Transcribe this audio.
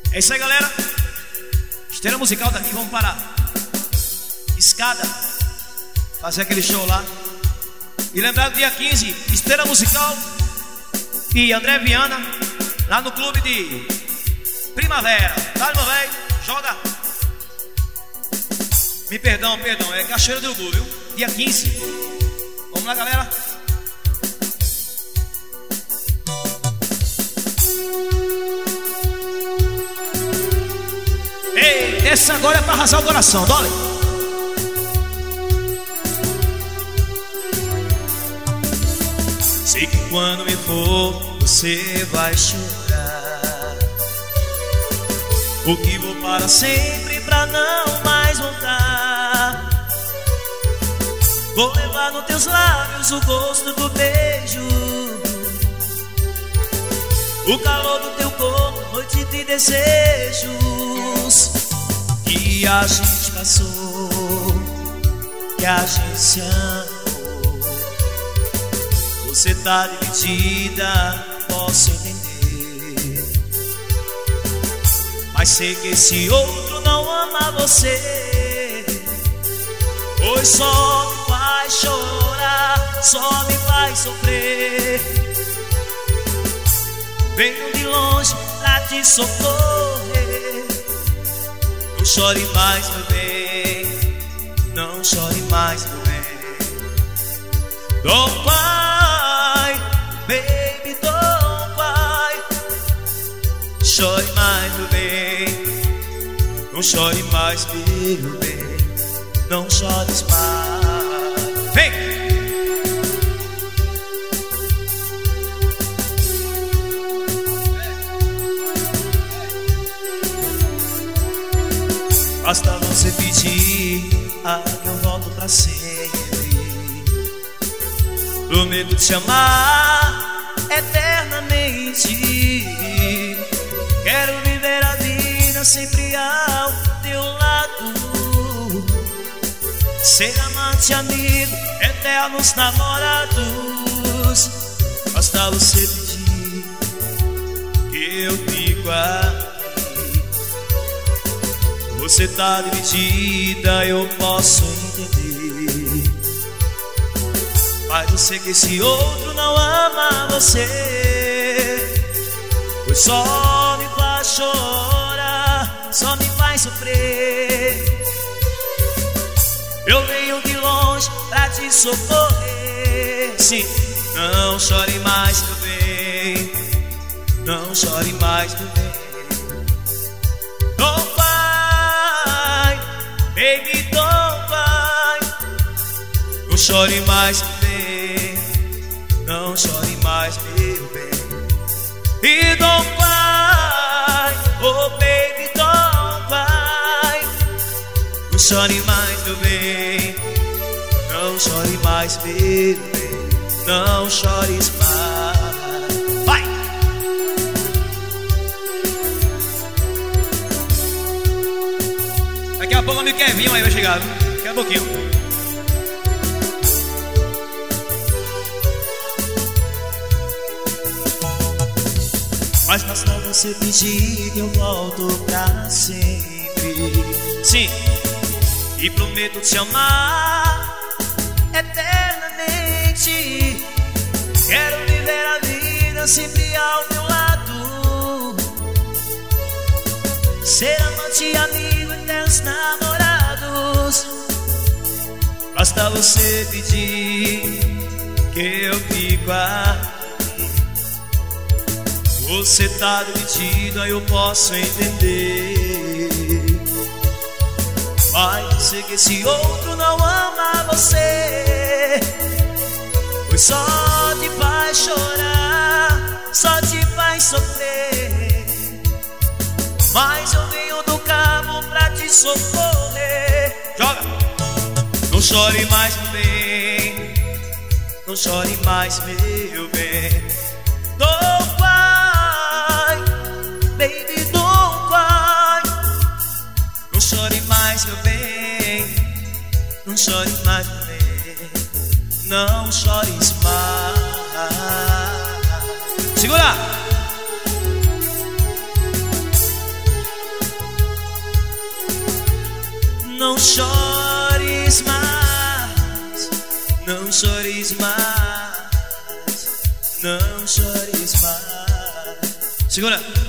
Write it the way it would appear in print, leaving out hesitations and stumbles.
É isso aí, galera. Esteira musical daqui, vamos para Escada fazer aquele show lá. E lembrar do dia 15, Esteira Musical e André Viana lá no clube de Primavera. Tá, meu velho? Joga. Me perdão, é Cachoeira do Urubu, viu? Dia 15. Vamos lá, galera. Ei, essa agora é pra arrasar o coração, Dolly. Sei que quando me for, você vai chorar, porque vou para sempre pra não mais voltar. Vou levar nos teus lábios o gosto do beijo, o calor do teu corpo, noite de desejos que a gente passou, que a gente se amou. Você tá dividida, posso entender, mas sei que esse outro não ama você, pois só me faz chorar, só me faz sofrer. Venho de longe pra te socorrer. Não chore mais, meu bem, não chore mais, meu bem. Don't cry, baby, don't cry. Chore mais, meu bem, não chore mais, meu bem. Não chores mais. Vem! Basta você pedir, que eu volto pra sempre. Prometo te amar eternamente. Quero viver a vida sempre ao teu lado, ser amante, amigo, eternos namorados. Basta você pedir que eu fico aqui. Você tá dividida, eu posso entender, mas eu sei que esse outro não ama você, pois só me faz chorar, só me faz sofrer. Eu venho de longe pra te socorrer. Sim, não chore mais, meu bem, não chore mais, meu bem. Don't cry, baby, don't cry. Não chore mais, meu bem, não chore mais, meu bem. E don't cry, oh baby, don't cry. Não chore mais, meu bem, não chore mais, meu bem. Não chores mais. Vai! Daqui a pouco o amigo Kevinho aí vai chegar, viu? Daqui a pouquinho. Mas basta você pedir que eu volto pra sempre. Sim, e prometo te amar eternamente. Quero viver a vida sempre ao teu lado, ser amante e amigo, eternos namorados. Basta você pedir que eu fico aqui. Você tá dividida, eu posso entender, mas eu sei que esse outro não ama você, pois só te faz chorar, só te faz sofrer. Mas eu venho do cabo pra te socorrer. Joga! Não chore mais, meu bem, não chore mais, meu bem. Don't cry, baby, don't cry. Não chore mais, meu bem, não chore mais, meu bem. Não chores mais. Segura! Não chores mais, não chores mais, não chores mais. Segura.